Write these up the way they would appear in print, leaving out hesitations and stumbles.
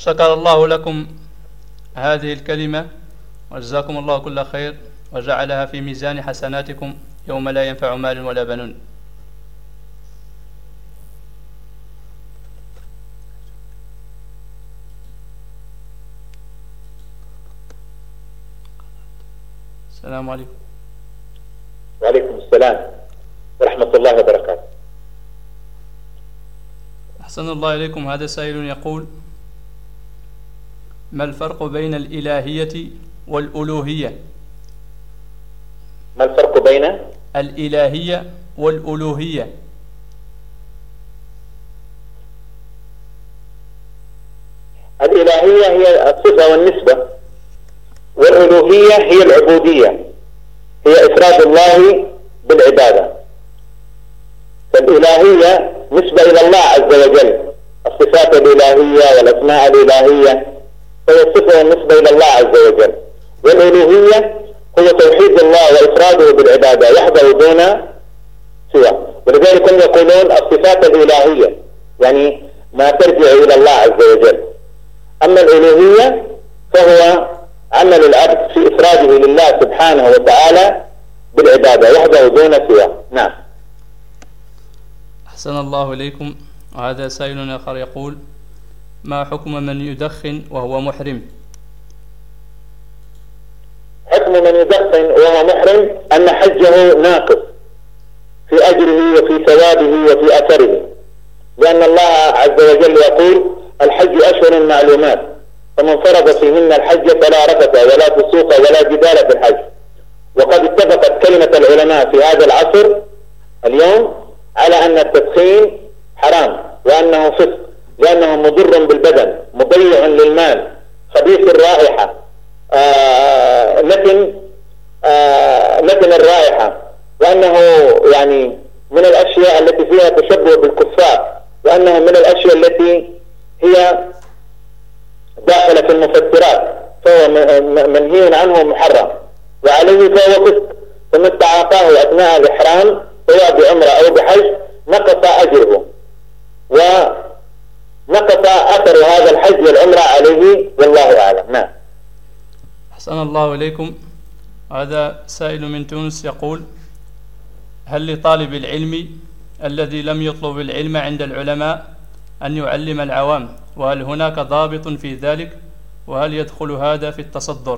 شكر الله لكم هذه الكلمة وجزاكم الله كل خير وجعلها في ميزان حسناتكم يوم لا ينفع مال ولا بنون. السلام عليكم. وعليكم السلام ورحمة الله وبركاته. أحسن الله إليكم. هذا سائل يقول: ما الفرق بين الإلهية والألوهية؟ ما الفرق بين الإلهية والألوهية؟ الإلهية هي الصفة والنسبة، والألوهية هي العبودية، هي إفراد الله بالعبادة. فالإلهية نسبة إلى الله عز وجل، الصفات الإلهية والأسماء الإلهية هي الصفة والنسبة إلى الله عز وجل. والألوهية هو توحيد الله وإفراده بالعبادة وحده دون سوى. ولذلك هم يقولون الصفات الإلهية يعني ما ترجع إلى الله عز وجل. أما الألوهية فهو عمل العبد في إفراده لله سبحانه وتعالى بالعبادة وحده دون سوى. نعم. أحسن الله إليكم. وهذا سائل آخر يقول: ما حكم من يدخن وهو محرم؟ حكم من يدخن وهو محرم أن حجه ناقص في أجره وفي ثوابه وفي أثره، لأن الله عز وجل يقول: الحج أشهر معلومات فمن فرض فيهن الحج فلا رفث ولا فسوق ولا جدال في الحج. وقد اتفقت كلمة العلماء في هذا العصر اليوم على أن التدخين حرام وأنه فسق، لأنه مضر بالبدن مضيع للمال خبيث الرائحة، لكن الرائحة، وأنه يعني من الأشياء التي فيها تشبه بالكفار، وأنه من الأشياء التي هي داخلة في المفسرات، فهو منهي عنه محرم وعليه فهو فسق. فمن استعاطاه أثناء الإحرام سواء بعمرة أو بحج نقص أجره ونقص أثر هذا الحج والعمرة عليه، والله أعلم. نعم. أحسن الله إليكم. هذا سائل من تونس يقول: هل لطالب العلم الذي لم يطلب العلم عند العلماء أن يعلم العوام؟ وهل هناك ضابط في ذلك؟ وهل يدخل هذا في التصدر؟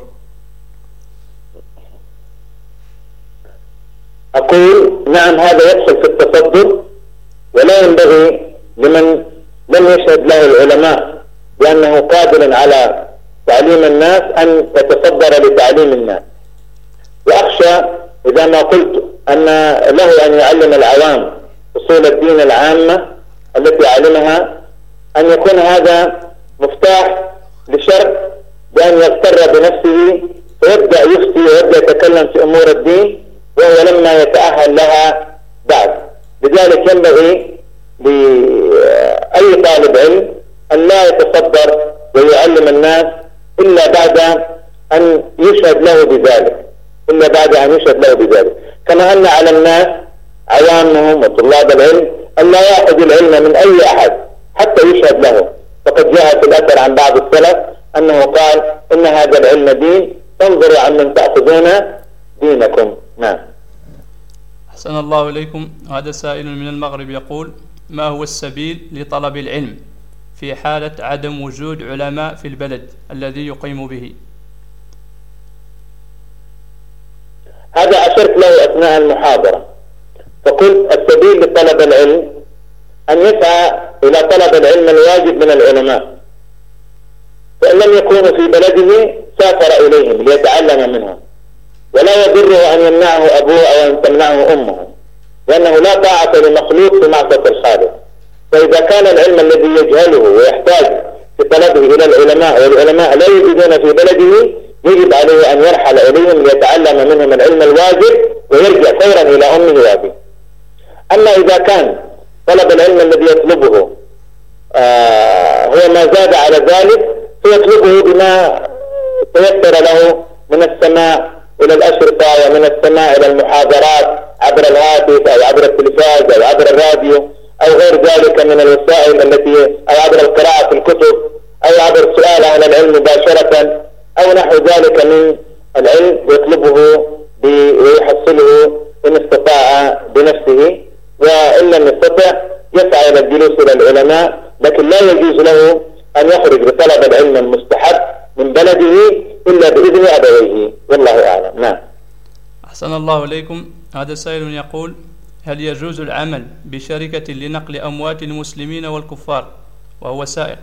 أقول نعم، هذا يدخل في التصدر، ولا ينبغي لمن لم يشهد له العلماء بأنه قادر على تعليم الناس أن يتصدر لتعليم الناس. وأخشى إذا ما قلت أن له أن يعلم العوام أصول الدين العامة التي علمها أن يكون هذا مفتاح لشر بأن يغتر بنفسه ويبدأ يفتي ويبدأ يتكلم في أمور الدين وهو لما يتأهل لها بعد. لذلك ينبغي لأي طالب علم أن لا يتصدر ويعلم الناس إلا بعد أن يشهد له بذلك، كما أن على الناس عوامهم وطلاب العلم أن لا يأخذ العلم من أي أحد حتى يشهد له. فقد جاء في الأثر عن بعض السلف أنه قال: إن هذا العلم دين فانظروا عمن تأخذون دينكم. نعم. أحسن الله إليكم. هذا سائل من المغرب يقول: ما هو السبيل لطلب العلم في حالة عدم وجود علماء في البلد الذي يقيم به؟ هذا أشرت له أثناء المحاضرة، فقلت السبيل لطلب العلم أن يسعى إلى طلب العلم الواجب من العلماء، فإن لم يكونوا في بلده سافر إليهم ليتعلم منهم، ولا يضره أن يمنعه أبوه أو أن تمنعه أمه، لأنه لا طاعة لمخلوق في معصية الخالق. فإذا كان العلم الذي يجهله ويحتاج في طلبه إلى العلماء والعلماء لا يوجدون في بلده، يجب عليه أن يرحل إليهم ليتعلم منهم العلم الواجب ويرجع فورا إلى أمه وأبيه. أما إذا كان طلب العلم الذي يطلبه هو ما زاد على ذلك، فيطلبه بما تيسر له من السماع إلى الأشرطة ومن السماع إلى المحاضرات عبر الهاتف أو عبر التلفاز أو عبر الراديو أو غير ذلك من الوسائل التي، أو عبر القراءة في الكتب، أو عبر مباشرة أو نحو ذلك من العلم يطلبه ويحصله إن استطاع بنفسه، وإن لم يستطع يسعى إلى الجلوس إلى العلماء، لكن لا يجوز له أن يخرج بطلب العلم المستحب من بلده إلا بإذن أبويه، والله أعلم. نعم. أحسن الله إليكم. هذا سائل يقول: هل يجوز العمل بشركة لنقل أموات المسلمين والكفار وهو سائق؟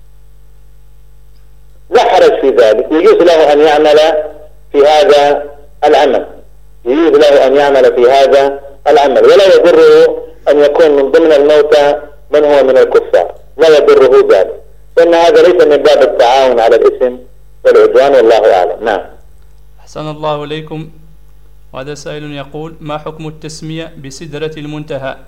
لا حرج في ذلك، يجوز له أن يعمل في هذا العمل، يجوز له أن يعمل في هذا العمل، ولا يضره أن يكون من ضمن الموتى من هو من الكفار، لا يضره ذلك، لأن هذا ليس من باب التعاون على الإثم والعدوان، والله أعلم. نعم. أحسن الله إليكم. وهذا سائل يقول: ما حكم التسمية بسدرة المنتهى؟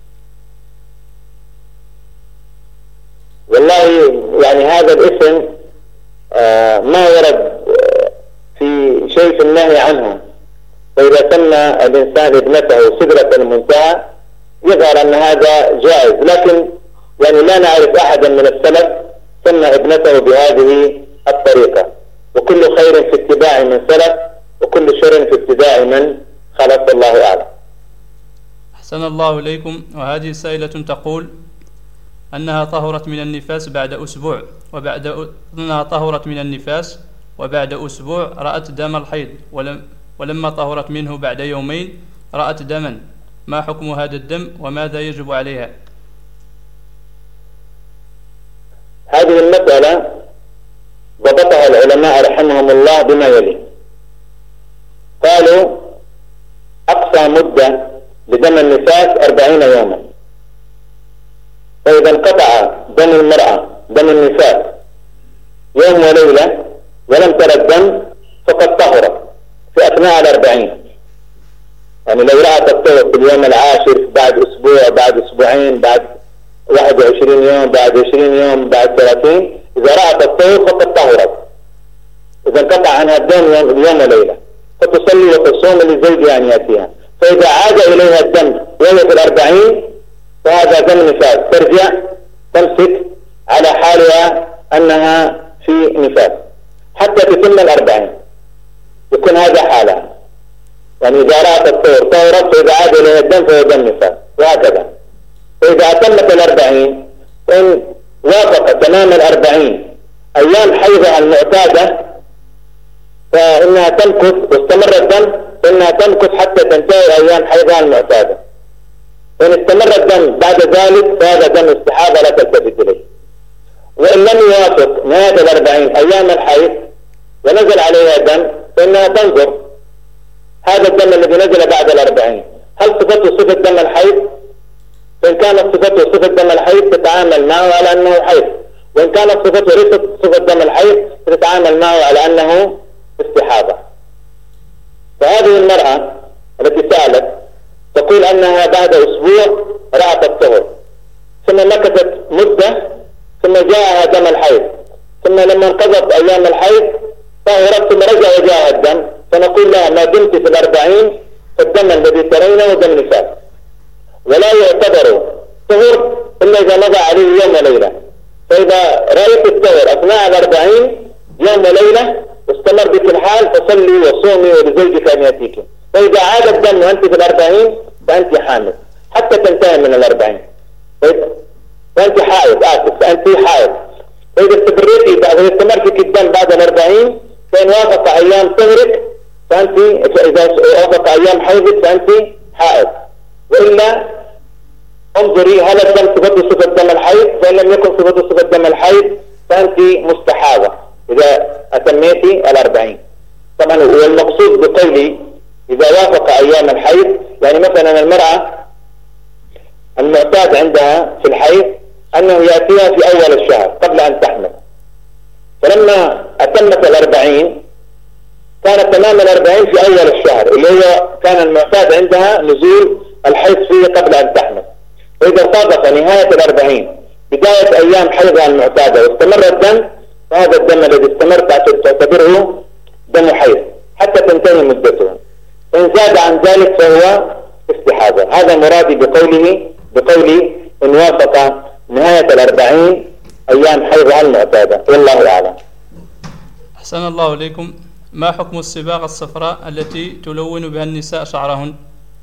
والله يعني هذا الاسم ما ورد في شيء في النهي عنه، فإذا سمى الإنسان ابنته سدرة المنتهى يظهر أن هذا جائز، لكن يعني لا نعرف أحدا من السلف سمى ابنته بهذه الطريقة، وكل خير في اتباع من سلف وكل شر في ابتداع من خلف، الله أعلم. أحسن الله إليكم. وهذه سائلة تقول أنها طهرت من النفاس بعد أسبوع، وبعد أسبوع رأت دم الحيض، ولما طهرت منه بعد يومين رأت دما، ما حكم هذا الدم وماذا يجب عليها؟ هذه المسألة ضبطها العلماء رحمهم الله بما يلي: قالوا أقصى مدة لدم النفاس 40 يوما، فإذا انقطع دم المرأة دم النفاس يوم وليلة ولم ترى الدم فقد طهرت في أثناء 40، يعني لو رأت الطهر في اليوم العاشر بعد أسبوع بعد أسبوعين بعد 21 يوم بعد 20 يوم بعد 30، إذا رأت الطهر فقد طهرت، إذا انقطع عنها الدم يوم وليلة، فتصلي وتصوم لزوجها أن يأتيها، فإذا عاد إليها الدم وهي في 40 فهذا دم نفاس، ترجع تمسك على حالها أنها في نفاس حتى تتم 40، يكون هذا حالها، يعني إذا رأت الطهر طهرت فإذا عاد إليها الدم فهو دم نفاس، وهكذا. فإذا أتمت 40 فإن وافق تمام 40 أيام حيضها المعتادة فإنها تمكث، واستمر الدم فإنها تمكث حتى تنتهي أيام حيضها المعتادة، وإن استمر الدم بعد ذلك فهذا دم استحاضة لا تلتفت إليه. وإن لم يوافق نهاية 40 أيام الحيض ونزل عليها دم فإنها تنظر هذا الدم الذي نزل بعد 40 هل صفته صفة دم الحيض؟ فإن كانت صفته صفة دم الحيض تتعامل معه على أنه حيض، وإن كانت صفته ليست صفة دم الحيض تتعامل معه على أنه استحاضة. فهذه المرأة التي سألت تقول أنها بعد أسبوع رأت الطهر، ثم مكثت مدة، ثم جاءها دم الحيض، ثم لما انقضت أيام الحيض طهرت ثم رجع وجاءها الدم، فنقول لها ما دمت في 40 فالدم الذي ترينه دم نفاس، ولا يعتبر طهر إلا إذا مضى عليه يوم وليلة. فإذا رأيت الطهر أثناء 40 يوم وليلة واستمر بك الحال فصلي وصومي ولزوجك أن يأتيك، فإذا عاد الدم وأنت في 40 فأنت حامل حتى تنتهي من 40، فأنت حائض، فأنت حائض. فإذا استمرت الدم بعد 40 فإن وافق أيام طهرك فأنت، إذا وافق أيام حيضك فأنت حائض، وإلا انظري هل الدم صفته صفة دم الحيض، فإن لم يكن صفته صفة دم الحيض فأنت مستحاضة إذا أتميتي 40. طبعا والمقصود بقولي إذا وافق أيام الحيض، يعني مثلا المرأة المعتاد عندها في الحيض أنه يأتيها في أول الشهر قبل أن تحمل، فلما أتمت 40 كان تمام 40 في أول الشهر اللي هو كان المعتاد عندها نزول الحيض فيه قبل أن تحمل، فإذا صادف نهاية 40 بداية أيام حيضها المعتادة واستمر الدم فهذا الدم الذي استمر تعتبره دم حيض حتى تنتهي مدته، إن زاد عن ذلك فهو استحاضة. هذا مرادي بقولي إن وافق نهاية 40 أيام حيضها المعتادة، والله أعلم. أحسن الله إليكم. ما حكم الصباغة الصفراء التي تلون بها النساء شعرهن؟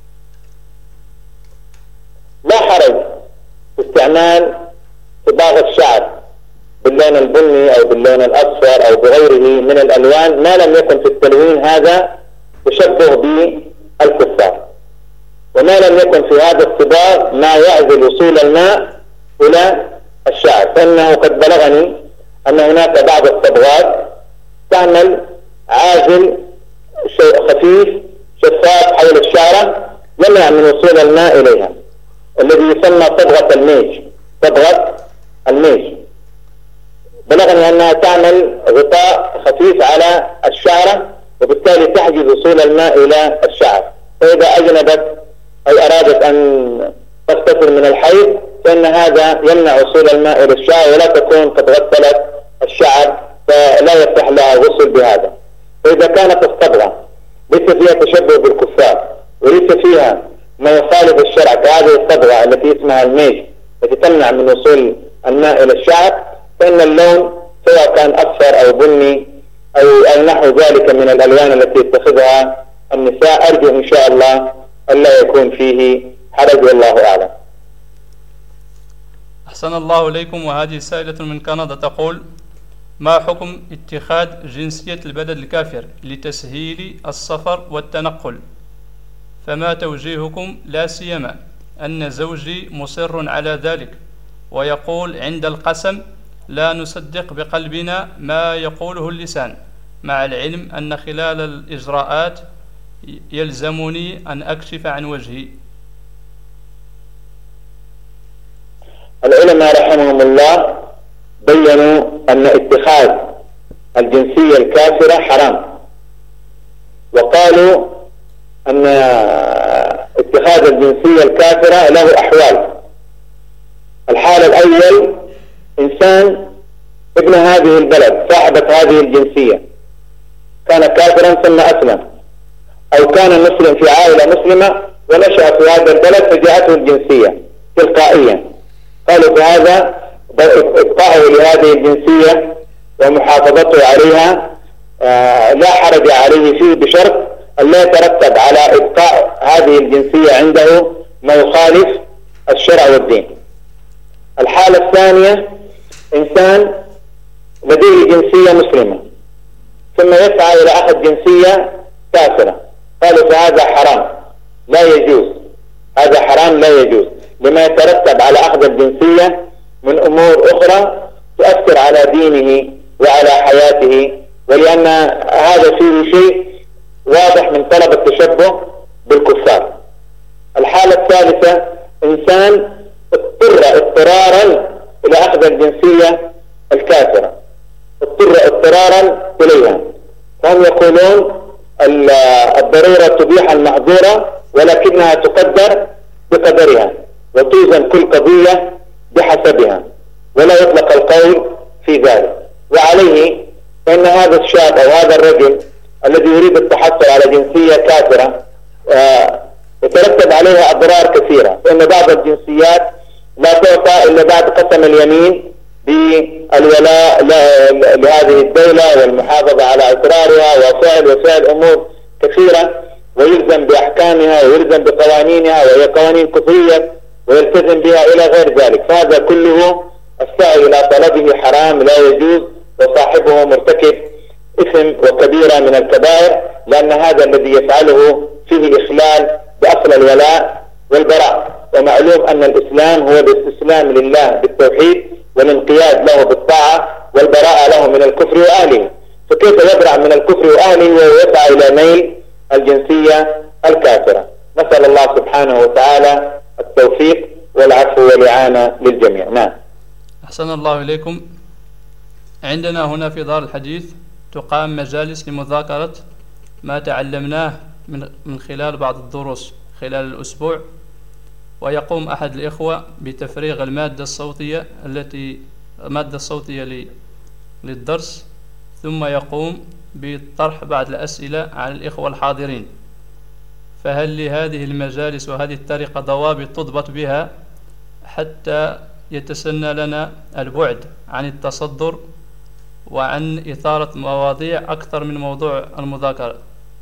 لا حرج في استعمال صباغة الشعر باللون البني أو باللون الأصفر أو بغيره من الألوان ما لم يكن في التلوين هذا تشبه بالكفار، وما لم يكن في هذا الصباغ ما يعزل وصول الماء إلى الشعر، فإنه قد بلغني أن هناك بعض الصبغات تعمل عازل خفيف شفاف حول الشعرة يمنع من وصول الماء إليها، الذي يسمى صبغة الميج. صبغة الميج بلغني أنها تعمل غطاء خفيف على الشعرة وبالتالي تحجز وصول الماء إلى الشعر، فإذا أجنبت أو أرادت أن تغتسل من الحيض فإن هذا يمنع وصول الماء إلى الشعر ولا تكون قد غسلت الشعر فلا يصح لها الغسل بهذا. فإذا كانت الصبغة ليس فيها تشبه بالكفار وليس فيها ما يخالف الشرع كهذه الصبغة التي اسمها الميج التي تمنع من وصول الماء إلى الشعر، فإن اللون سواء كان أصفر أو بني أو نحو ذلك من الألوان التي يتخذها النساء أرجو إن شاء الله ألا يكون فيه حرج والله أعلم. أحسن الله إليكم. وهذه سائلة من كندا تقول: ما حكم اتخاذ جنسية البلد الكافر لتسهيل السفر والتنقل؟ فما توجيهكم، لا سيما أن زوجي مصر على ذلك ويقول عند القسم لا نصدق بقلبنا ما يقوله اللسان، مع العلم أن خلال الإجراءات يلزمني أن أكشف عن وجهي. العلماء رحمهم الله بيّنوا أن اتخاذ الجنسية الكافرة حرام، وقالوا أن اتخاذ الجنسية الكافرة له أحوال. الحال الأول إنسان ابن هذه البلد صاحبة هذه الجنسية كان كافرا ثم أسلم، أو كان مسلم في عائلة مسلمة ونشأ في هذا البلد فجاءته الجنسية تلقائيا، قالوا بهذا إبقاءه لهذه الجنسية ومحافظته عليها لا حرج عليه فيه بشرط أن لا يترتب على إبقاء هذه الجنسية عنده ما يخالف الشرع والدين. الحالة الثانية إنسان لديه جنسية مسلمة ثم يسعى إلى أخذ جنسية كافرة، قالوا فهذا حرام لا يجوز، هذا حرام لا يجوز لما يترتب على أخذ الجنسية من أمور أخرى تؤثر على دينه وعلى حياته، ولأن هذا فيه شيء واضح من طلب التشبه بالكفار. الحالة الثالثة إنسان اضطر اضطرارا إلى أخذ الجنسية الكافرة، اضطر اضطرارا إليها، هم يقولون الضرورة تبيح المحظورة ولكنها تقدر بقدرها وتوزن كل قضية بحسبها ولا يطلق القول في ذلك. وعليه فإن هذا الشاب أو هذا الرجل الذي يريد التحصل على جنسية كافرة يترتب عليها أضرار كثيرة، فإن بعض الجنسيات لا تعطى إلا بعد قسم اليمين بالولاء لهذه الدولة والمحافظة على أسرارها وفعل أمور كثيرة ويلزم بأحكامها ويلزم بقوانينها وهي قوانين كفرية ويلتزم بها إلى غير ذلك، فهذا كله السعي إلى طلبه حرام لا يجوز وصاحبه مرتكب إثم وكبيرة من الكبائر، لأن هذا الذي يفعله فيه إخلال بأصل الولاء والبراء. ومعلوم أن الإسلام هو الاستسلام لله بالتوحيد والانقياد له بالطاعة والبراءة له من الكفر وأهله، فكيف يبرع من الكفر وأهله ويسعى إلى نيل الجنسية الكافرة؟ نسأل الله سبحانه وتعالى التوفيق والعفو والإعانة للجميع. نعم. أحسن الله إليكم. عندنا هنا في دار الحديث تقام مجالس لمذاكرة ما تعلمناه من خلال بعض الدروس خلال الأسبوع، ويقوم أحد الإخوة بتفريغ المادة الصوتية للدرس، ثم يقوم بطرح بعض الأسئلة على الإخوة الحاضرين. فهل لهذه المجالس وهذه الطريقة ضوابط تضبط بها حتى يتسنى لنا البعد عن التصدر وعن إثارة مواضيع أكثر من موضوع المذاكرة.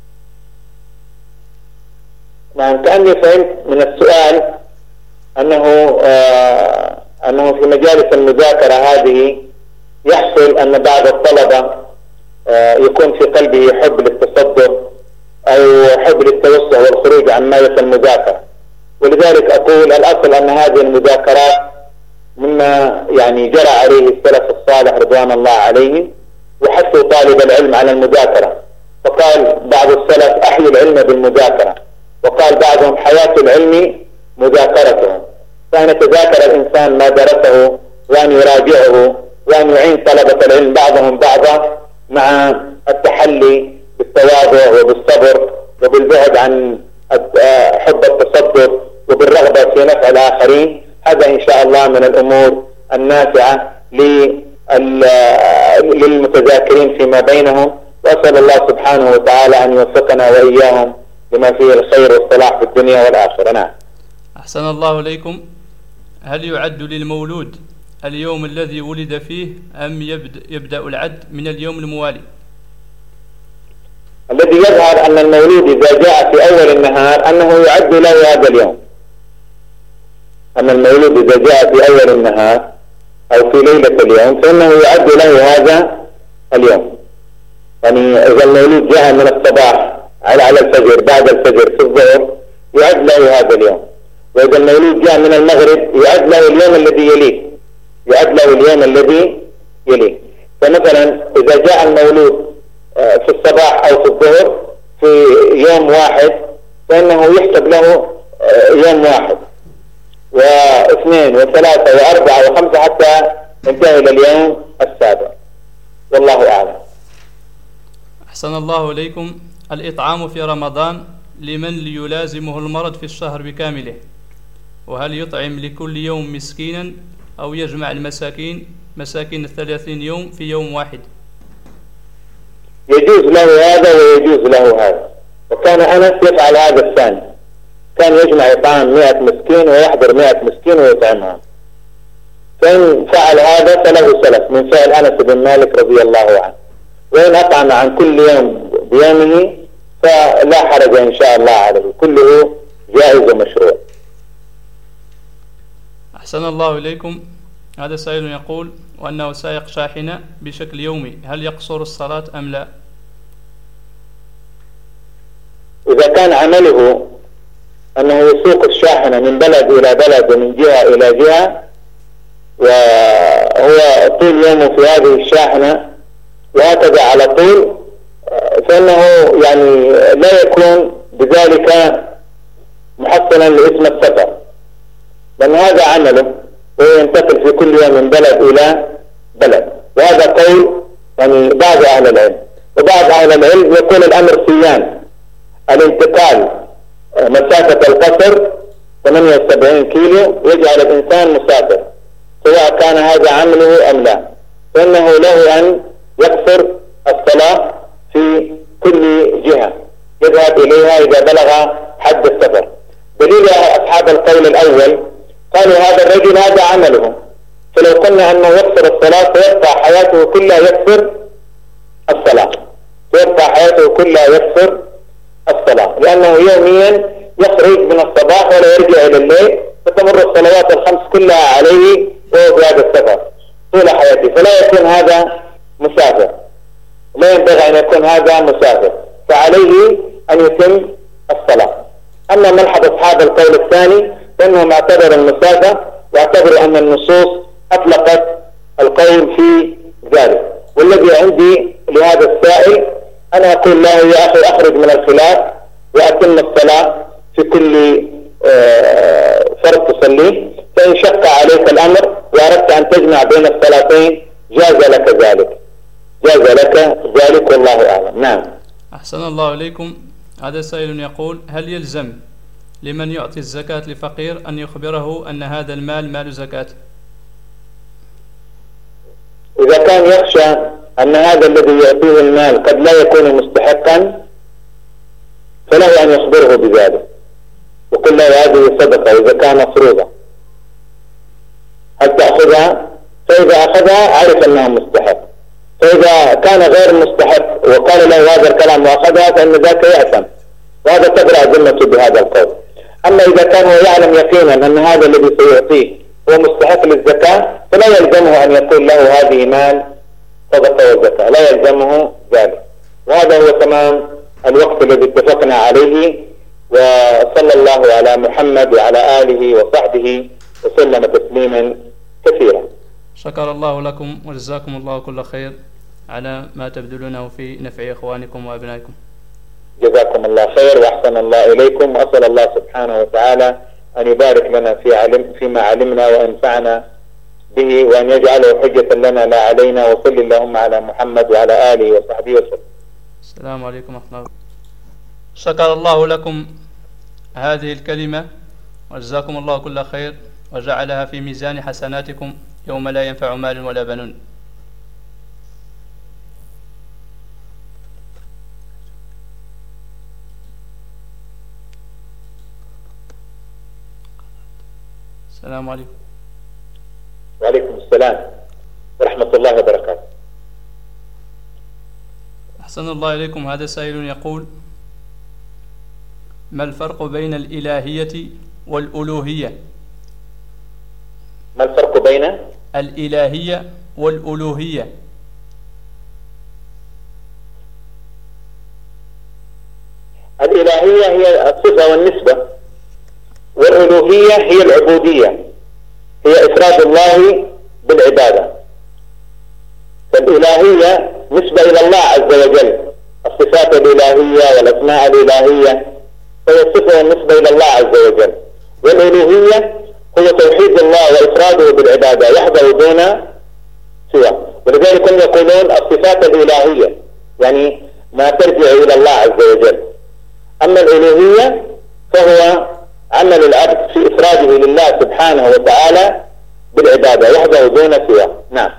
نعم، كأني فهمت من السؤال أنه في مجالس المذاكرة هذه يحصل أن بعض الطلبة يكون في قلبه حب للتصدر أو حب للتوسع والخروج عن مادة المذاكرة، ولذلك أقول الأصل أن هذه المذاكرات مما يعني جرى عليه السلف الصالح رضوان الله عليهم، وحثوا طالب العلم على المذاكرة، فقال بعض السلف أحيوا العلم بالمذاكرة، وقال بعضهم حياة العلم مذاكرته، فأن يتذاكر الإنسان ما درسه وأن يراجعه وأن يعين طلبة العلم بعضهم بعضا مع التحلي بالتواضع وبالصبر وبالبعد عن حب التصدر وبالرغبة في نفع الآخرين. هذا إن شاء الله من الأمور النافعة للمتذاكرين فيما بينهم، وأسأل الله سبحانه وتعالى أن يوفقنا وإياهم لما فيه الخير والصلاح في الدنيا والآخرة. نعم. أحسن الله إليكم. هل يعد للمولود اليوم الذي ولد فيه أم يبدأ العد من اليوم الموالي؟ الذي يظهر أن المولود إذا جاء في أول النهار أنه يعد له هذا اليوم، أن المولود إذا جاء في أول النهار أو في ليلة اليوم فإنه يعد له هذا اليوم. يعني إذا المولود جاء من الصباح على الفجر بعد الفجر في الظهر يعد له هذا اليوم، وإذا المولود جاء من المغرب يعد له اليوم الذي يليه، يعد له اليوم الذي يليه. فمثلا إذا جاء المولود في الصباح أو في الظهر في يوم واحد فإنه يحسب له يوم واحد واثنين وثلاثة وأربعة وخمسة حتى ينتهي إلى اليوم السابع، والله أعلم. أحسن الله إليكم. الإطعام في رمضان لمن يلازمه المرض في الشهر بكامله، وهل يطعم لكل يوم مسكينا أو يجمع مساكين 30 يوم في يوم واحد؟ يجوز له هذا ويجوز له هذا، وكان أنس يفعل هذا الثاني، كان يجمع إطعام 100 مسكين ويحضر 100 مسكين ويطعمهم، فإن فعل هذا فله سلف من فعل أنس بن مالك رضي الله عنه، وإن أطعم عن كل يوم بيومه فلا حرج إن شاء الله عليه، كله جائز ومشروع. أحسن الله إليكم. هذا سائل يقول وأنه سائق شاحنة بشكل يومي، هل يقصر الصلاة أم لا؟ إذا كان عمله أنه يسوق الشاحنة من بلد إلى بلد ومن جهة إلى جهة، وهو طول يومه في هذه الشاحنة وهكذا على طول، فإنه يعني لا يكون بذلك محصنا لاسم السفر، لأن هذا عمله وينتقل في كل يوم من بلد إلى بلد، وهذا قول يعني بعض أهل العلم. وبعض أهل العلم يكون الأمر سيان، الانتقال مسافة القصر 78 كيلو يجعل الإنسان مسافر، سواء كان هذا عمله أم لا، فإنه له أن يقصر الصلاة في كل جهة يذهب إليها إذا بلغ حد السفر. دليل أصحاب القول الأول قالوا هذا الرجل هذا عمله، فلو قلنا أنه يقصر الصلاة فيبقى حياته كلها يقصر الصلاة، فيبقى حياته كلها يقصر الصلاة، لأنه يوميا يخرج من الصباح ولا يرجع إلى الليل، فتمر الصلوات الخمس كلها عليه وهو في هذا السفر طول حياته، فلا يكون هذا مسافر، لا ينبغي أن يكون هذا مسافر، فعليه أن يتم الصلاة. أما ملحظ أصحاب القول الثاني فإنهم اعتبروا المسافة واعتبروا أن النصوص أطلقت القول في ذلك. والذي عندي لهذا السائل أنا أقول له يا أخي أخرج من الخلاف وأتم الصلاة في كل فرض تصليه، فإن شق عليك الأمر وأردت أن تجمع بين الصلاتين جاز لك ذلك، جاز لك ذلك والله أعلم. نعم. أحسن الله إليكم. هذا سائل يقول هل يلزم لمن يعطي الزكاة لفقير أن يخبره أن هذا المال مال زكاة؟ إذا كان يخشى أن هذا الذي يعطيه المال قد لا يكون مستحقا فله أن يخبره بذلك وقل له هذه صدقة إذا كان مفروضة، هل تأخذها؟ فإذا أخذها عرف أنه مستحق، فإذا كان غير مستحق وقال له هذا الكلام وأخذها فإن ذاك يأثم، وهذا تبرأ ذمته بهذا القول. أما إذا كان هو يعلم يقينا أن هذا الذي سيعطيه هو مستحق للزكاة فلا يلزمه أن يقول له هذه مال صدقة والزكاة، لا يلزمه ذلك. وهذا هو تمام الوقت الذي اتفقنا عليه. وصلى الله على محمد وعلى آله وصحبه وسلم تسليما كثيرا. شكر الله لكم وجزاكم الله كل خير على ما تبذلونه في نفع إخوانكم وأبنائكم. جزاكم الله خير وأحسن الله إليكم، وأسأل الله سبحانه وتعالى أن يبارك لنا فيما علمنا وينفعنا به، وأن يجعله حجة لنا لا علينا. وصل اللهم على محمد وعلى آله وصحبه وسلم. السلام عليكم ورحمة الله. شكر الله لكم هذه الكلمة وجزاكم الله كل خير وجعلها في ميزان حسناتكم يوم لا ينفع مال ولا بنون. السلام عليكم. وعليكم السلام ورحمة الله وبركاته. أحسن الله إليكم. هذا سائل يقول: ما الفرق بين الإلهية والألوهية؟ ما الفرق بين الإلهية والألوهية؟ الإلهية هي الصفة والنسبة، والألوهية هي العبودية، هي إفراد الله بالعبادة. فالإلهية نسبة إلى الله عز وجل، الصفات الإلهية والأسماء الإلهية هي الصفة والنسبة إلى الله عز وجل. والألوهية هو توحيد الله وإفراده بالعبادة وحده دون سوى. ولذلك هم يقولون الصفات الإلهية يعني ما ترجع إلى الله عز وجل. أما الألوهية فهو عمل العبد في إفراده لله سبحانه وتعالى بالعبادة وحده دون سوى. نعم.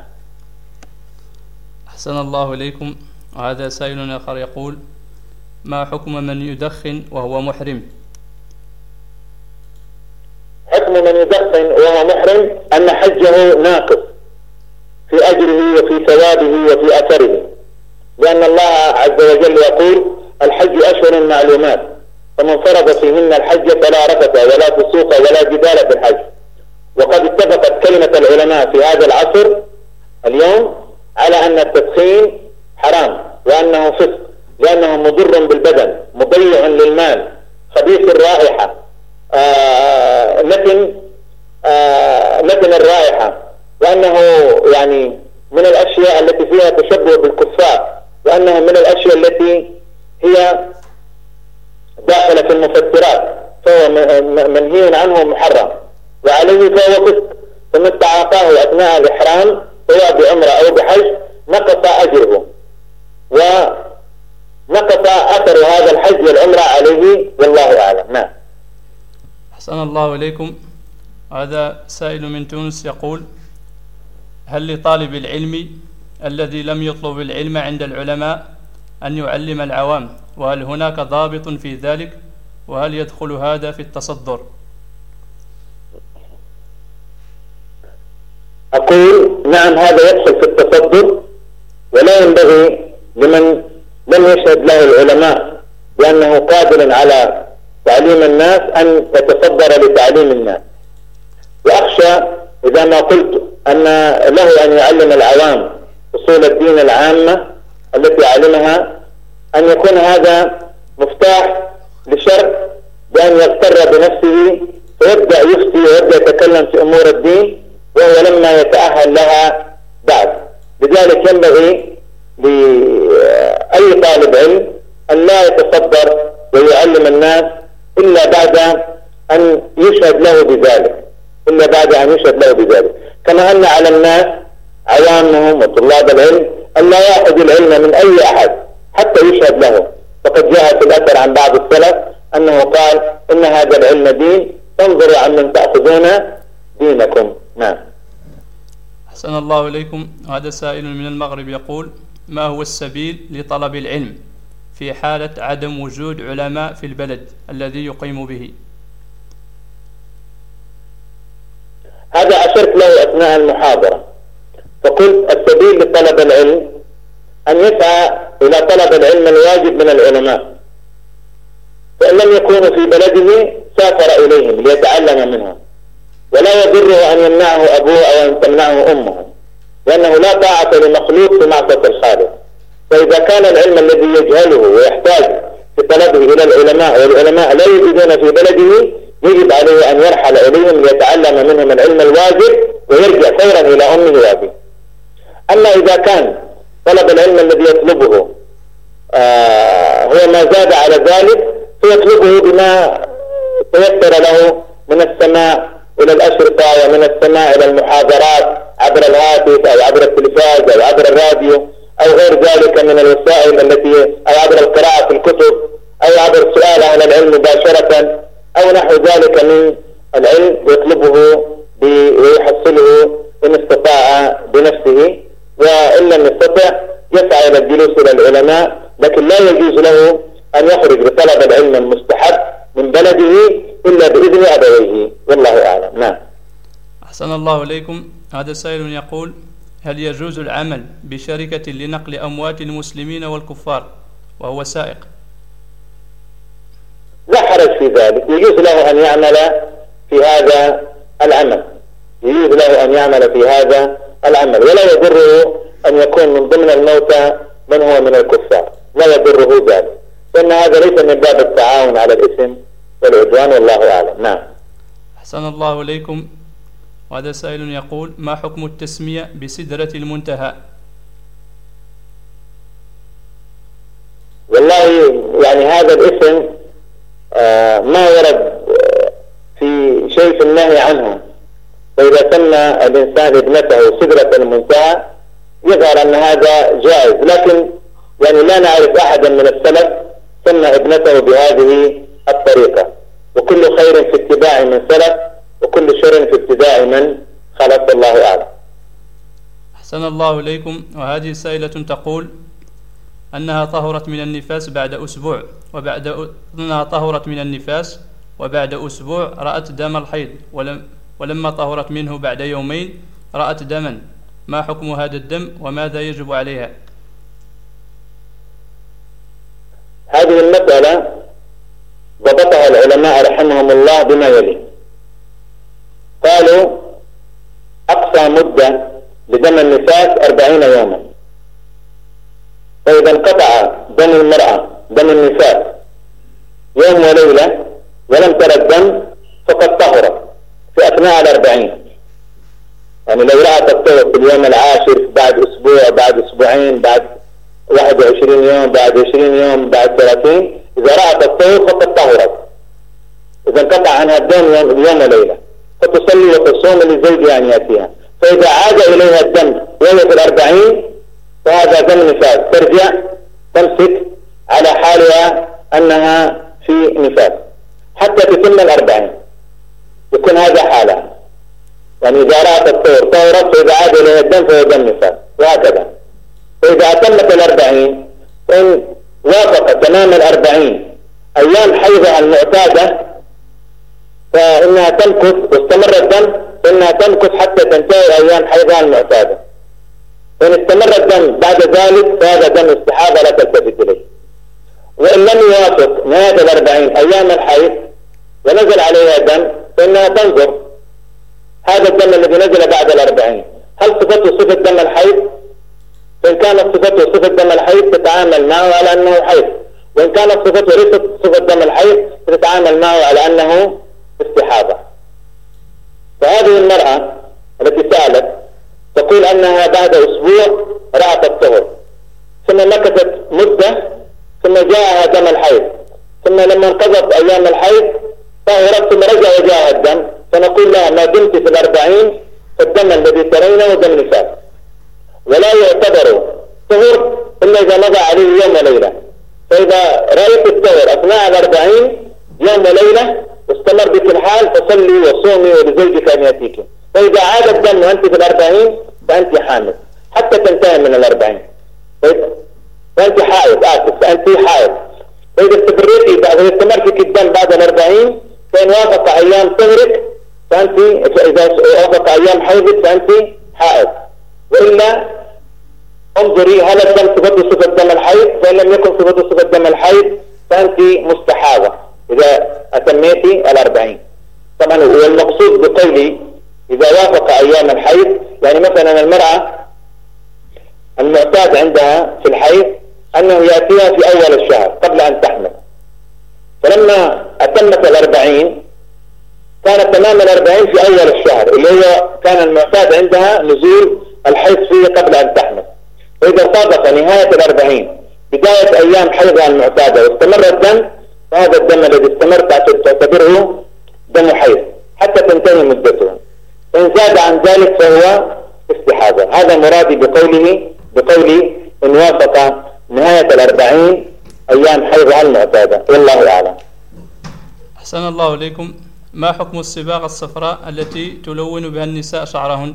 أحسن الله إليكم. وهذا سائل آخر يقول: ما حكم من يدخن وهو محرم؟ حكم من يدخن وهو محرم أن حجه ناقص في أجره وفي ثوابه وفي أثره، لأن الله عز وجل يقول: الحج أشهر معلومات فمن فرض فيهن الحج فلا رفث ولا فسوق ولا جدال في الحج. وقد اتفقت كلمة العلماء في هذا العصر اليوم على أن التدخين حرام وأنه فسق، لأنه مضر بالبدن، مضيع للمال، خبيث الرائحة، نتن الرائحة، وأنه يعني من الأشياء التي فيها تشبه بالكفار، وأنه من الأشياء التي هي داخلة في المفطرات، فهو منهي عنه محرم وعليه فهو فسق. فمن تعاطاه أثناء الإحرام سواء بعمرة أو بحج نقص أجره ونقص أثر هذا الحج والعمرة عليه، والله أعلم. نعم. أحسن الله إليكم. هذا سائل من تونس يقول: هل لطالب العلم الذي لم يطلب العلم عند العلماء أن يعلم العوام؟ وهل هناك ضابط في ذلك؟ وهل يدخل هذا في التصدر؟ أقول نعم، هذا يدخل في التصدر، ولا ينبغي لمن لم يشهد له العلماء بأنه قادر على تعليم الناس أن يتصدر لتعليم الناس. وأخشى إذا ما قلت أن له أن يعلم العوام أصول الدين العامة التي علمها أن يكون هذا مفتاح لشر بأن يغتر بنفسه ويبدأ يفتي ويبدأ يتكلم في أمور الدين وهو لما يتأهل لها بعد. لذلك ينبغي لأي طالب علم أن لا يتصدر ويعلم الناس إلا بعد أن يشهد له بذلك، كما أن على الناس عوامهم وطلاب العلم أن لا يأخذ العلم من أي أحد حتى يشهد له. فقد جاء في الأثر عن بعض السلف أنه قال: إن هذا العلم دين، فانظروا عمن تأخذون دينكم. نعم. أحسن الله إليكم. هذا سائل من المغرب يقول: ما هو السبيل لطلب العلم في حالة عدم وجود علماء في البلد الذي يقيم به؟ هذا أشرت له أثناء المحاضرة، فقلت السبيل لطلب العلم أن يسعى إلى طلب العلم الواجب من العلماء، فإن لم يكونوا في بلده سافر إليهم ليتعلم منهم، ولا يضره أن يمنعه أبوه أو أن تمنعه أمه، لأنه لا طاعة لمخلوق في معصية الخالق. فإذا كان العلم الذي يجهله ويحتاج في طلبه إلى العلماء والعلماء لا يوجدون في بلده، يجب عليه أن يرحل إليهم ليتعلم منهم العلم الواجب ويرجع فورا إلى أمه وأبيه. أما إذا كان طلب العلم الذي يطلبه هو ما زاد على ذلك، فيطلبه بما تيسر له من السماع إلى الأشرطة ومن السماع إلى المحاضرات عبر الهاتف أو عبر التلفاز أو عبر الراديو أو غير ذلك من الوسائل التي، أو عبر القراءة في الكتب أو عبر سؤال أهل العلم مباشرة أو نحو ذلك من العلم، يطلبه ويحصله إن استطاع بنفسه، وإن لم يستطع يسعى إلى الجلوس إلى العلماء، لكن لا يجوز له أن يخرج بطلب العلم المستحب من بلده إلا بإذن أبويه، والله أعلم. نعم. أحسن الله إليكم. هذا سائل يقول: هل يجوز العمل بشركة لنقل أموات المسلمين والكفار وهو سائق؟ لا حرج في ذلك، يجوز له أن يعمل في هذا العمل، يجوز له أن يعمل في هذا العمل، ولا يضره أن يكون من ضمن الموتى من هو من الكفار، لا يضره ذلك، لأن هذا ليس من باب التعاون على الإثم والعدوان، والله أعلم. نعم. أحسن الله إليكم. وهذا سائل يقول: ما حكم التسمية بسدرة المنتهى؟ والله يعني هذا الاسم ما ورد في شيء في النهي عنه، فإذا سمى الإنسان ابنته سدرة المنتهى يظهر أن هذا جائز، لكن يعني لا نعرف أحدا من السلف سمى ابنته بهذه الطريقة، وكل خير في اتباع من سلف وكل شر في ابتداع من خلف، الله أعلم. أحسن الله إليكم. وهذه سائلة تقول أنها طهرت من النفاس بعد أسبوع، وبعد أسبوع رأت دم الحيض، ولما طهرت منه بعد يومين رأت دما، ما حكم هذا الدم وماذا يجب عليها؟ هذه المسألة ضبطها العلماء رحمهم الله بما يلي: قالوا أقصى مدة لدم النفاس 40 يوما، فإذا انقطع دم المرأة دم النفاس يوم وليلة ولم ترى الدم فقد طهرت في أثناء 40، يعني لو رأت الطهر في اليوم العاشر بعد أسبوع بعد أسبوعين بعد 21 يوم بعد 20 يوم بعد 30، إذا رأت الطهر فقد طهرت، إذا انقطع عنها الدم يوم وليلة، فتصلي وتصوم لزوجها أن يأتيها، فإذا عاد إليها الدم وهي في 40 فهذا دم نفاس، ترجع تمسك على حالها أنها في نفاس حتى تتم 40، يكون هذا حالها، يعني إذا رأت الطهر طهرت، فإذا عاد إليها الدم فهو دم نفاس، وهكذا. فإذا أتمت 40 فإن وافق تمام 40 أيام حيضها المعتادة فإنها تمكث، واستمر الدم فإنها تمكث حتى تنتهي أيام حيضها المعتادة، فإن استمر الدم بعد ذلك فهذا دم استحاضة لا تلتفت إليه. وإن لم يوافق نهاية 40 أيام الحيض ونزل عليها دم فإنها تنظر هذا الدم الذي نزل بعد 40 هل صفته صفة دم الحيض؟ فإن كانت صفته صفة دم الحيض تتعامل معه على أنه حيض، وإن كانت صفته ليست صفة دم الحيض تتعامل معه على أنه استحاضة. فهذه المرأة التي سألت تقول أنها بعد أسبوع رأت الطهر، ثم مكثت مدة، ثم جاءها دم الحيض، ثم لما انقضت أيام الحيض طهرت، ثم رجع وجاءها الدم، فنقول لها ما دمت في 40 فالدم الذي ترينه دم نفاس، ولا يعتبر طهر إلا إذا مضى عليه يوم وليلة. فإذا رأيت الطهر أثناء 40 يوم وليلة واستمر بك الحال فصلي وصومي ولزوجك أن يأتيك، فإذا عاد الدم وأنت في 40 فأنت حامل حتى تنتهي من 40، فأنت حائض، فأنت حائض. فإذا استمرت الدم بعد 40 فإن وافق أيام طهرك فأنت، إذا وافق أيام حيضك فأنت حائض، وإلا انظري هل الدم صفته صفة دم الحيض، فإن لم يكن صفته صفة دم الحيض فأنت مستحاضة إذا أتميتي 40. طبعا والمقصود بقولي إذا وافق أيام الحيض، يعني مثلا المرأة المعتاد عندها في الحيض أنه يأتيها في أول الشهر قبل أن تحمل، فلما أتمت 40 كانت تمام 40 في أول الشهر اللي هو كان المعتاد عندها نزول الحيض فيه قبل أن تحمل. وإذا صادف نهاية 40 بداية أيام حيضها المعتادة واستمر الدم، فهذا الدم الذي استمر تعتبره دم حيض حتى تنتهي مدته. إن زاد عن ذلك فهو استحاضة. هذا مرادي بقولي إن وافق نهاية 40 أيام حيضها المعتادة، والله أعلم. أحسن الله إليكم. ما حكم الصباغة الصفراء التي تلون بها النساء شعرهن؟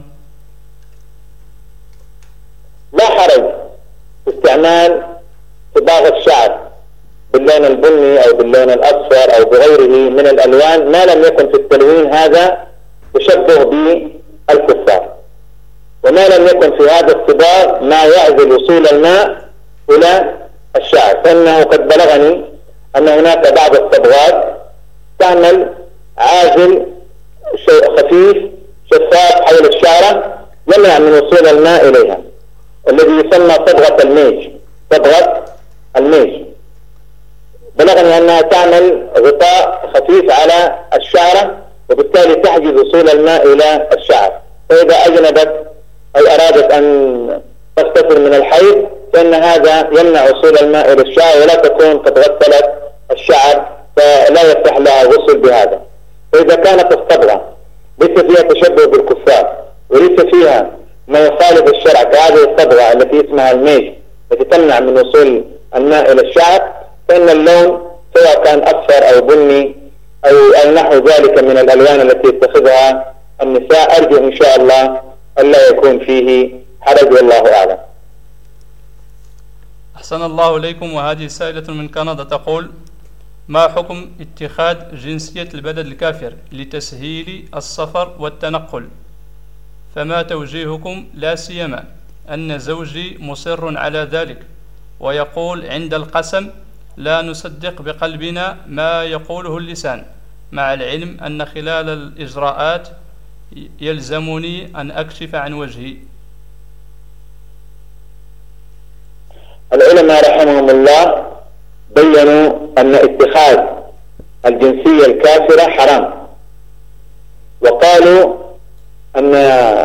لا حرج في استعمال صباغ الشعر باللون البني أو باللون الأصفر أو بغيره من الألوان ما لم يكن في التلوين هذا تشبه بالكفار، وما لم يكن في هذا الصباغ ما يعزل وصول الماء إلى الشعر، فإنه قد بلغني أن هناك بعض الصبغات تعمل عازل خفيف شفاف حول الشعرة يمنع من وصول الماء إليها، الذي يسمى صبغة الميج. بلغني أنها تعمل غطاء خفيف على الشعرة وبالتالي تحجز وصول الماء إلى الشعر، فإذا أجنبت أو أرادت أن تغتسل من الحيض فإن هذا يمنع وصول الماء إلى الشعر ولا تكون قد غسلت الشعر فلا يصح لها الغسل بهذا. فإذا كانت الصبغة ليس فيها تشبه بالكفار وليس فيها ما يخالف الشرع كهذه الصبغة التي اسمها الميج التي تمنع من وصول الماء إلى الشعر، فإن اللون سواء كان أصفر أو بني أو نحو ذلك من الألوان التي يتخذها النساء أرجو إن شاء الله ألا يكون فيه حرج، والله أعلم. أحسن الله إليكم. وهذه سائلة من كندا تقول: ما حكم اتخاذ جنسية البلد الكافر لتسهيل السفر والتنقل؟ فما توجيهكم، لا سيما أن زوجي مصر على ذلك ويقول عند القسم لا نصدق بقلبنا ما يقوله اللسان، مع العلم أن خلال الإجراءات يلزمني أن أكشف عن وجهي. العلماء رحمهم الله بيّنوا أن اتخاذ الجنسية الكافرة حرام، وقالوا أن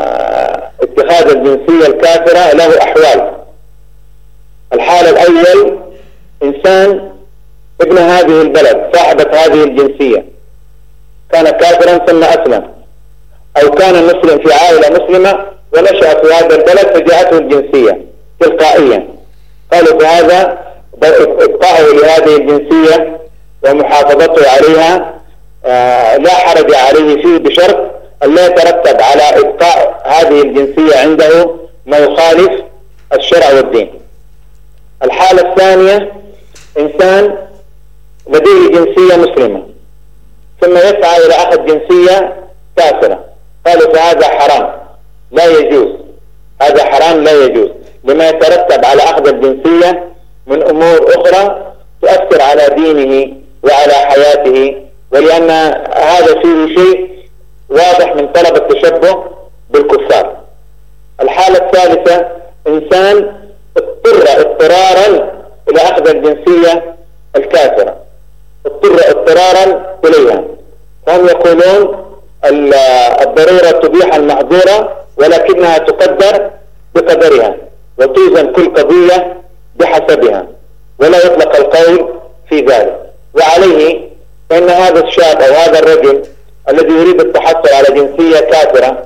اتخاذ الجنسية الكافرة له أحوال. الحال الأول إنسان ابن هذه البلد صاحبة هذه الجنسية كان كافرا ثم أسلم، أو كان مسلم في عائلة مسلمة ونشأ في هذا البلد فجاءته الجنسية تلقائيا، قالوا بهذا إبقاءه لهذه الجنسية ومحافظته عليها لا حرج عليه فيه بشرط أن لا يترتب على إبقاء هذه الجنسية عنده ما يخالف الشرع والدين. الحالة الثانية إنسان لديه جنسية مسلمة ثم يسعى إلى أخذ جنسية كافرة، قالوا فهذا حرام لا يجوز، هذا حرام لا يجوز لما يترتب على أخذ الجنسية من أمور أخرى تؤثر على دينه وعلى حياته، ولأن هذا فيه شيء واضح من طلب التشبه بالكفار. الحالة الثالثة إنسان اضطر اضطرارا إلى أخذ الجنسية الكافرة، اضطر اضطرارا إليها، فهم يقولون الضرورة تبيح المحظورة ولكنها تقدر بقدرها وتوزن كل قضية بحسبها ولا يطلق القول في ذلك. وعليه فإن هذا الشاب أو هذا الرجل الذي يريد التحصل على جنسية كافرة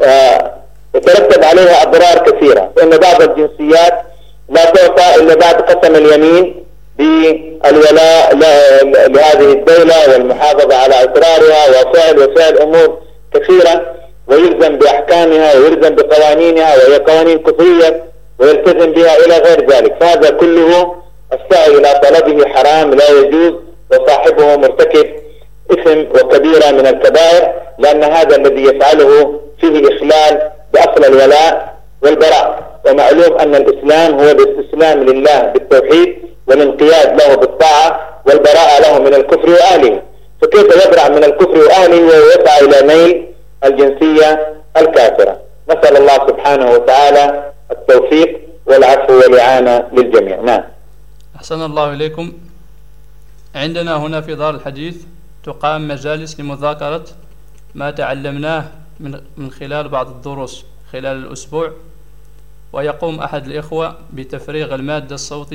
يترتب عليها أضرار كثيرة، فإن بعض الجنسيات لا تعطى إلا بعد قسم اليمين بالولاء لهذه الدولة والمحافظة على أسرارها وفعل أمور كثيرة ويلزم بأحكامها ويلزم بقوانينها وهي قوانين كفرية ويلتزم بها إلى غير ذلك، فهذا كله السعي إلى طلبه حرام لا يجوز، وصاحبه مرتكب إثم وكبيرة من الكبائر، لأن هذا الذي يفعله فيه إخلال بأصل الولاء والبراء. ومعلوم أن الإسلام هو الاستسلام لله بالتوحيد والانقياد له بالطاعة والبراءة له من الكفر وأهله، فكيف يبرأ من الكفر وأهله ويسعى إلى نيل الجنسية الكافرة؟ نسأل الله سبحانه وتعالى التوفيق والعفو والإعانة للجميع. نعم. أحسن الله إليكم. عندنا هنا في دار الحديث تقام مجالس لمذاكرة ما تعلمناه من خلال بعض الدروس خلال الأسبوع، ويقوم أحد الإخوة بتفريغ المادة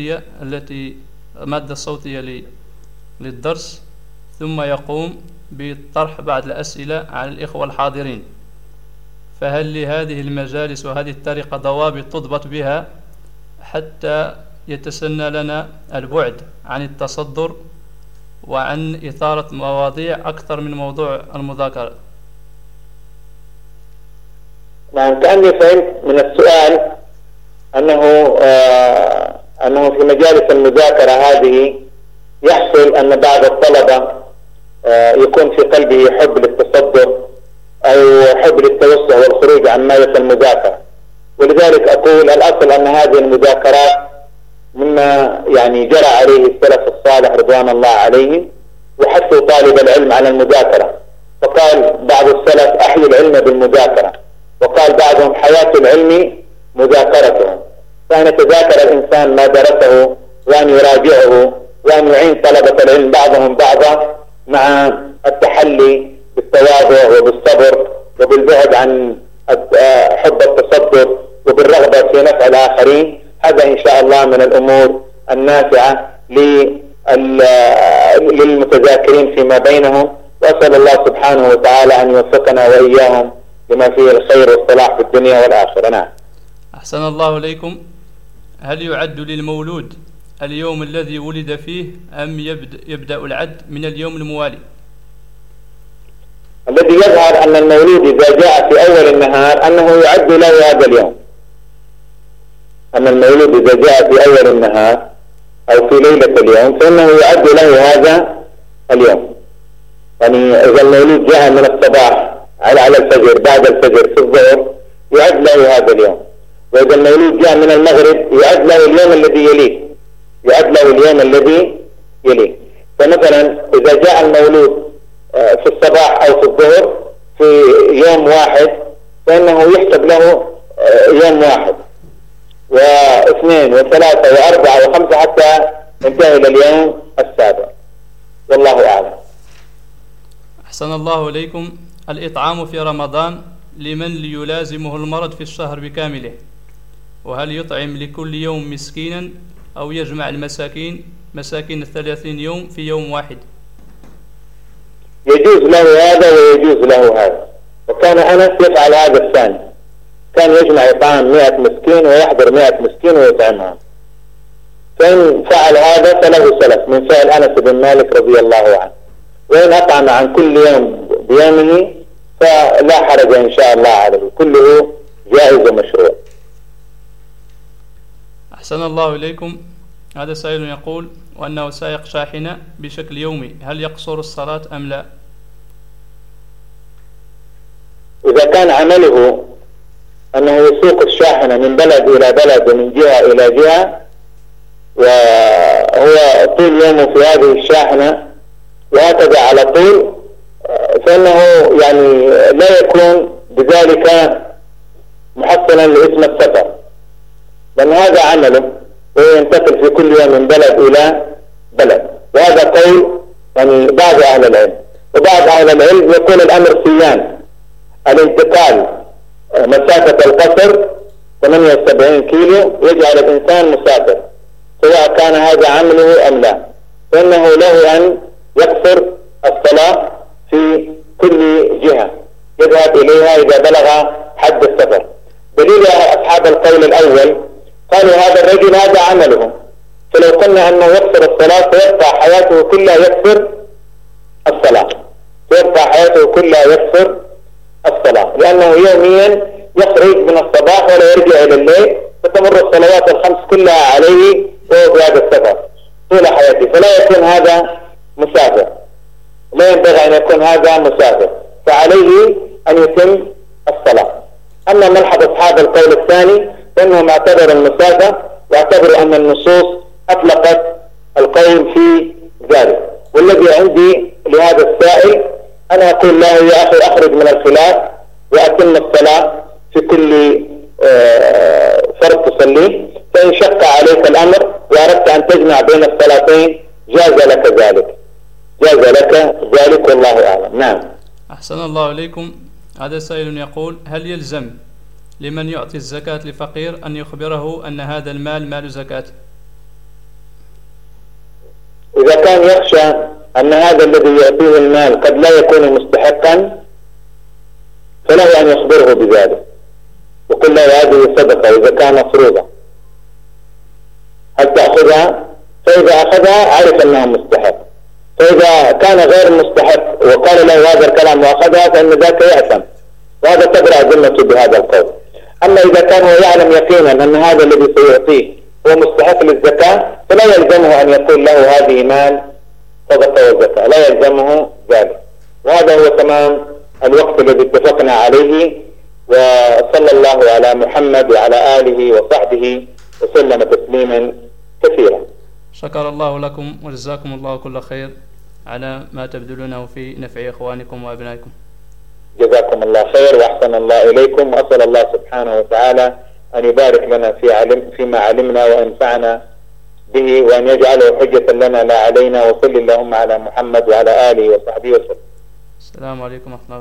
الصوتية للدرس، ثم يقوم بطرح بعض الأسئلة على الإخوة الحاضرين. فهل لهذه المجالس وهذه الطريقة ضوابط تضبط بها حتى يتسنى لنا البعد عن التصدر وعن إثارة مواضيع أكثر من موضوع المذاكرة؟ نعم، كأني فهمت من السؤال أنه في مجالس المذاكرة هذه يحصل أن بعض الطلبة يكون في قلبه حب للتصدر أو حب للتوسع والخروج عن مادة المذاكرة، ولذلك أقول الأصل أن هذه المذاكرات مما يعني جرى عليه السلف الصالح رضوان الله عليهم، وحثوا طالب العلم على المذاكرة. فقال بعض السلف: أحيوا العلم بالمذاكرة، وقال بعضهم: حياة العلم مذاكرته. فأن يتذاكر الإنسان ما درسه وأن يراجعه وأن يعين طلبة العلم بعضهم بعضا، مع التحلي بالتواضع وبالصبر وبالبعد عن حب التصدر وبالرغبة في نفع الآخرين. هذا إن شاء الله من الأمور النافعة للمتذاكرين فيما بينهم، وأسأل الله سبحانه وتعالى أن يوفقنا وإياهم لما فيه الخير والصلاح في الدنيا والآخرة. نعم. أحسن الله إليكم. هل يعد للمولود اليوم الذي ولد فيه أم يبدأ العد من اليوم الموالي؟ الذي يظهر أن المولود إذا جاء في أول النهار أنه يعد له هذا اليوم، أن المولود إذا جاء في أول النهار أو في ليلة اليوم فإنه يعد له هذا اليوم. يعني إذا المولود جاء من الصباح على الفجر بعد الفجر في الظهر يعد له هذا اليوم، وإذا المولود جاء من المغرب يعد له اليوم الذي يليه، يعد له اليوم الذي يليه. فمثلا إذا جاء المولود في الصباح أو في الظهر في يوم واحد فإنه يحسب له يوم واحد واثنين وثلاثة وأربعة وخمسة حتى ينتهي إلى اليوم السابع، والله أعلم. أحسن الله إليكم. الإطعام في رمضان لمن ليلازمه المرض في الشهر بكامله، وهل يطعم لكل يوم مسكينا أو يجمع مساكين 30 يوم في يوم واحد؟ يجوز له هذا ويجوز له هذا، وكان أنس يفعل هذا الثاني، كان يجمع إطعام 100 مسكين ويحضر 100 مسكين ويطعمهم. فإن فعل هذا فله سلف من فعل أنس بن مالك رضي الله عنه، وإن أطعم عن كل يوم بيومه فلا حرج إن شاء الله عليه، كله جائز ومشروع. أحسن الله إليكم. هذا سائل يقول وأنه سائق شاحنة بشكل يومي، هل يقصر الصلاة أم لا؟ إذا كان عمله أنه يسوق الشاحنة من بلد إلى بلد ومن جهة إلى جهة، وهو طول يومه في هذه الشاحنة وهكذا على طول، فإنه يعني لا يكون بذلك محصنا لاسم السفر، لأن هذا عمله وينتقل في كل يوم من بلد إلى بلد. وهذا قول يعني بعض أهل العلم، وبعض أهل العلم يقول الأمر سيان، الانتقال مسافة القصر 78 كيلو يجعل الإنسان مسافر، سواء كان هذا عمله أم لا، فإنه له أن يقصر الصلاة في كل جهة يذهب إليها إذا بلغ حد السفر. دليل أصحاب القول الأول قالوا هذا الرجل هذا عمله، فلو قلنا أنه يقصر الصلاة فيبقى حياته كلها يقصر الصلاة، فيبقى حياته كلها يقصر الصلاة، لأنه يوميا يخرج من الصباح ولا يرجع إلى الليل، فتمر الصلوات الخمس كلها عليه وهو في هذا السفر طول حياته، فلا يكون هذا مسافر، لا ينبغي أن يكون هذا مسافر، فعليه أن يتم الصلاة. أما ملحظ أصحاب القول الثاني فإنهم اعتبروا المسافة واعتبروا أن النصوص أطلقت القول في ذلك. والذي عندي لهذا السائل أنا أقول له يا أخي أخرج من الخلاف وأتم الصلاة في كل فرض تصليه، فإن شق عليك الأمر وأردت أن تجمع بين الصلاتين جاز لك ذلك، جاز لك ذلك والله أعلم. نعم. أحسن الله إليكم. هذا سائل يقول: هل يلزم لمن يعطي الزكاة لفقير أن يخبره أن هذا المال مال زكاة؟ إذا كان يخشى أن هذا الذي يعطيه المال قد لا يكون مستحقا فله أن يخبره بذلك وقل له هذه صدقة إذا كان مفروضة، هل تأخذها؟ فإذا أخذها عرف أنها مستحق، فإذا كان غير مستحق وقال له هذا الكلام وأخذها فإن ذاك يأثم، وهذا تبرأ ذمته بهذا القول. أما إذا كان هو يعلم يقينا أن هذا الذي سيعطيه هو مستحق للزكاة فلا يلزمه أن يقول له هذه مال صدقة وزكاة، لا يلزمه ذلك. وهذا هو تمام الوقت الذي اتفقنا عليه. وصلى الله على محمد وعلى آله وصحبه وسلم تسليما كثيرا. شكر الله لكم وجزاكم الله كل خير على ما تبذلونه في نفع إخوانكم وأبنائكم. جزاكم الله خير وأحسن الله إليكم، وأسأل الله سبحانه وتعالى أن يبارك لنا فيما علمنا وأنفعنا به وأن يجعله حجة لنا لا علينا. وصل اللهم على محمد وعلى آله وصحبه وسلم. السلام عليكم ورحمة الله.